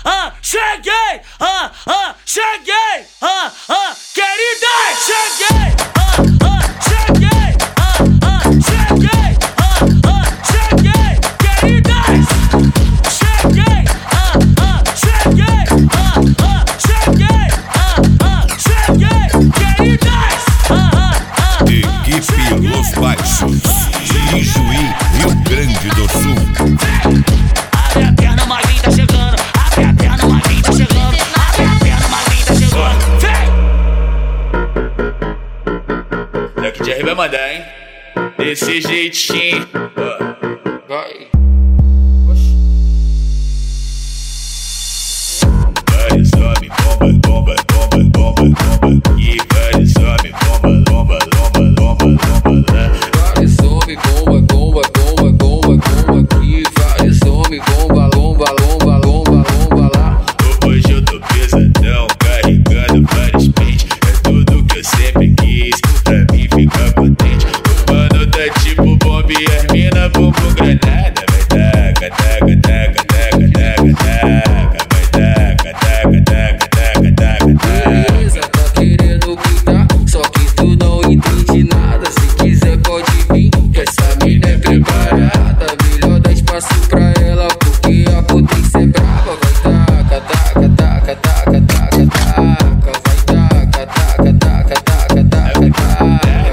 cheguei, cheguei, querida, cheguei, cheguei, cheguei, cheguei, queridas, cheguei, cheguei, cheguei, queridas. Equipe Los Baixos, de Ijuí, Rio Grande do Sul. Abre a perna, magrinha tá chegando. Abre a perna, magrinha tá chegando. Abre a perna, magrinha tá chegando. Vem! Daqui de R vai mandar, hein? Desse jeitinho. Vai. Vai, sobe, bomba, bomba, bomba, bomba, bomba. E vai, sobe, bomba, bomba, bomba, bomba, bomba. Vai, sobe, bomba, bomba, bomba, bomba, bomba. E vai, sobe, bomba, lomba, lomba, lomba, lomba lá. Hoje eu tô pesadão, carregando vários pentes. É tudo que eu sempre quis, pra mim ficar potente. O mano tá tipo bomba e as mina bumbum granada. Vai taca, taca, taca, taca, taca, taca. Vai taca, taca, taca, taca, taca, taca. Beleza, tá querendo pintar, só que tu não entende nada. Se quiser pode vir, que essa mina é preparada. Melhor dar espaço pra ela, porque a potência é brava. Vai taca, taca, taca, taca, taca, taca. Vai taca, taca, taca, taca, taca, taca.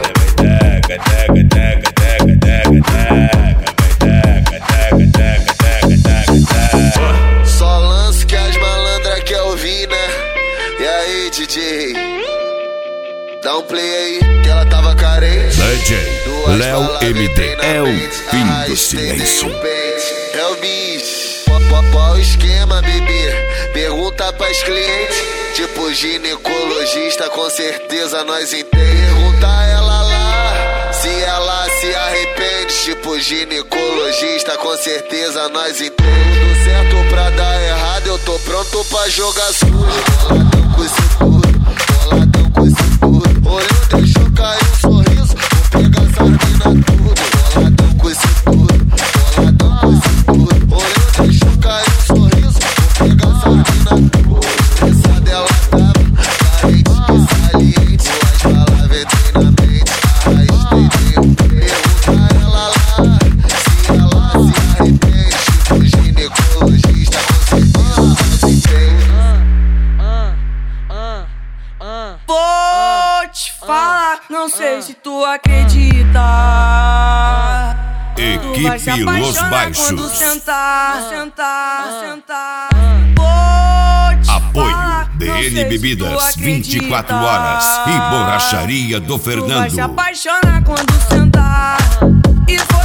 Só lanço que as malandras quer ouvir, né? E aí, DJ? Dá um play aí, que ela tava carente. DJ Léo MD, é o fim do silêncio. É o bicho. Qual o esquema, bebê? Pergunta pras clientes. Tipo ginecologista, com certeza nós entende. Pergunta ela lá, se ela se arrepende. Tipo ginecologista, com certeza nós entende. Tudo certo pra dar errado, eu tô pronto pra jogar sujo. Boladão com esse tudo, boladão com esse tudo. Olhou, deixou cair um sorriso, vou pegar essa mina tudo. Boladão com esse tudo, boladão com esse tudo. Olhou, deixou cair um sorriso, vou pegar essa mina tudo. Essa dela tava carente, saliente. Suas palavras entrei na mente, a raiz tem um pergunta ela lá, se ela se arrepende. Tipo ginecologista, com certeza nós entende. Vou te falar, não sei se tu acredita. Tu vai se Equipe Los apaixonar quando Baixos. sentar. Vou te Apoio falar, não sei DN se tu Bebidas, acredita. 24 horas e Borracharia do Tu vai se Fernando. apaixonar quando sentar. E